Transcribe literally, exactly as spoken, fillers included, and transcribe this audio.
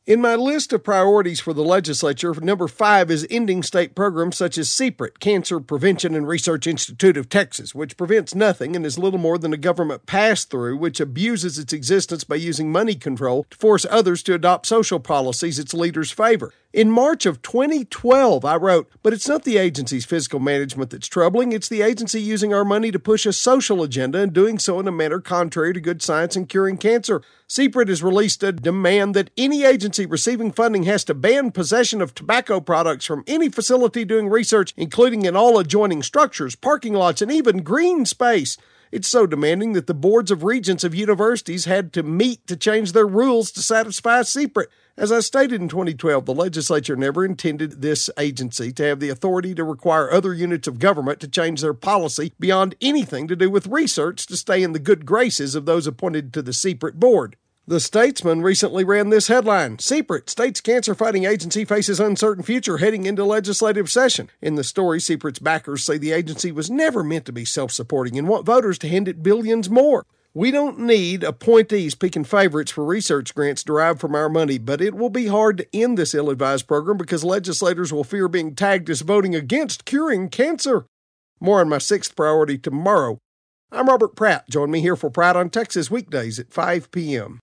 In my list of priorities for the legislature, number five is ending state programs such as CPRIT, Cancer Prevention and Research Institute of Texas, which prevents nothing and is little more than a government pass-through which abuses its existence by using money control to force others to adopt social policies its leaders favor. In March of twenty twelve, I wrote, "But it's not the agency's fiscal management that's troubling. It's the agency using our money to push a social agenda and doing so in a manner contrary to good science in curing cancer. CPRIT has released a demand that any agency receiving funding has to ban possession of tobacco products from any facility doing research, including in all adjoining structures, parking lots, and even green space. It's so demanding that the boards of regents of universities had to meet to change their rules to satisfy CPRIT. As I stated in twenty twelve, the legislature never intended this agency to have the authority to require other units of government to change their policy beyond anything to do with research to stay in the good graces of those appointed to the CPRIT board." The Statesman recently ran this headline: "CPRIT, state's cancer-fighting agency, faces uncertain future heading into legislative session." In the story, CPRIT's backers say the agency was never meant to be self-supporting and want voters to hand it billions more. We don't need appointees picking favorites for research grants derived from our money, but it will be hard to end this ill-advised program because legislators will fear being tagged as voting against curing cancer. More on my sixth priority tomorrow. I'm Robert Pratt. Join me here for Pratt on Texas weekdays at five p.m.